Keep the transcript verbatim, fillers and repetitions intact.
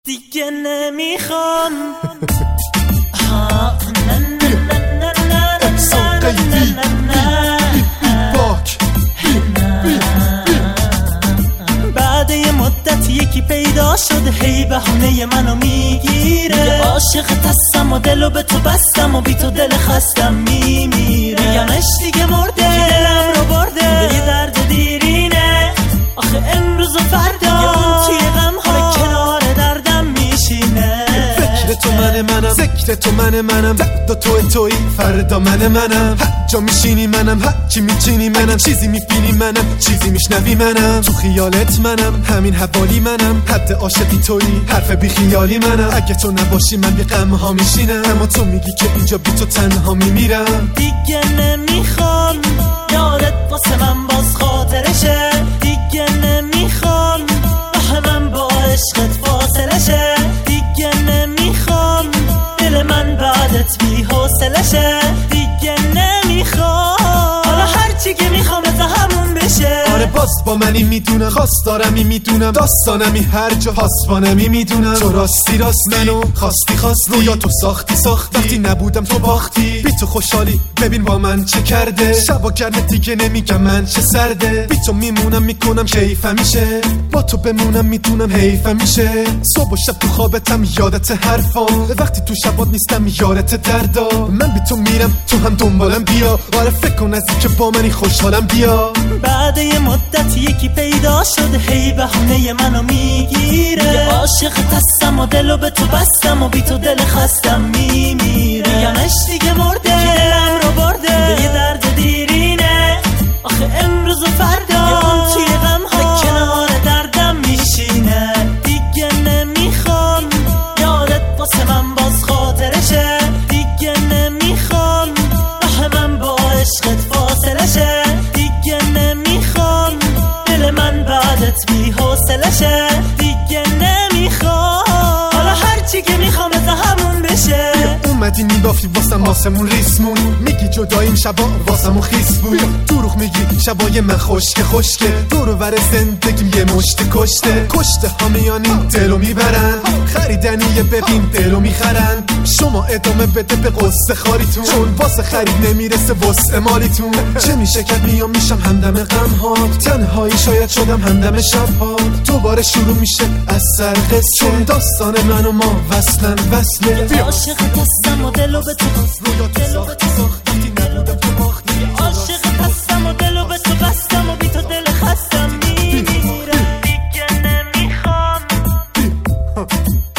دیگه نمیخوام ها نه نه نه نه نه بعد یه مدت یکی پیدا شده هی بهونه منو میگیره عاشق تستم و دلو به تو بستم و بی تو دل خستم میمیره میگمش دیگه مرده دلم رو برده به یه درد دیرینه آخه امروز و فردا اون توی غم ها کنار دردم میشینه فکر تو من منم ذکر تو من منم درد تو توی فردا من منم هر جا میشینی منم هر چی میچینی منم چیزی میبینی منم چیزی میشنوی منم تو خیالت منم همین حوالی منم حد عاشقی تویی حرف بی خیالی منم اگه تو نباشی من بی غم ها میشینم اما تو میگی که اینجا بی تو تنها میمیرم دیگه نمیخوام یادت واسه من باز خاطرشه دیگه نمیخوام راه من با عشقت فاصله شه دیگه نمیخوام دل من بعدت بی حوصله شه دیگه نمیخوام حالا هرچی که میخوام از همون بشه آره باز با منی میدونم خواست دارمی میدونم داستانمی هر جا پاسبانمی میدونم تو راستی راست منو خواستی خواستی رویا تو ساختی ساختی وقتی نبودم تو باختی بی تو خوشحالی ببین با من چه کرده شبا گرمه دیگه نمیگم من چه سرده بی تو میمونم میکنم کیفم میشه با تو بمونم میدونم حیفم میشه صبح و شب تو خوابتم یادت حرفام وقتی تو شبات نیستم یادت دردا من بی تو میرم تو هم دنبالم بیا آره فکر کن از این که با منی خوشحالم بیا بعد یه مدت یکی پیدا شده هی بهونه منو میگیره عاشق تستم و دلو به تو بستم و بی تو دل خستم میمیره میگمش دیگه مرده دلم رو برده به یه درد دیرینه آخه امروز و فردا اون توی غم ها کنار دردم میشینه دیگه نمیخوام یادت واسه من باز خاطرشه دیگه نمیخوام راه من با عشقت فاصله شه دیگه نمیخوام دل من بعدت بی حوصله شه دیگه نمیخوام حالا هرچی که میخوام از همون بشه اومدی میبافی واسم واسمون ریسمون میگی جداییم شبا واسمون خیس بود دروغ میگی شبای من خشکه خشکه دورو ور زندگیم یه مشت کشته کشته ها میانین دلو میبرن خریدنیه ببین دلو میخرن شما ادامه بده به قصه خاریتون چون واسه خرید نمیرسه واسه مالیتون چه میشه که میام میشم همدم غم ها تنهایی شاید شدم همدم شب ها دوباره شروع میشه از سر قصه چون داستان من و ما وصلن وصله عاشق تستم و دلو به تو رویا تو ساختی ساختی نبودم تو باختی عاشق تستم و دلو به تو بستم و بی تو دل خستم میمیرم دیگه نمیخوام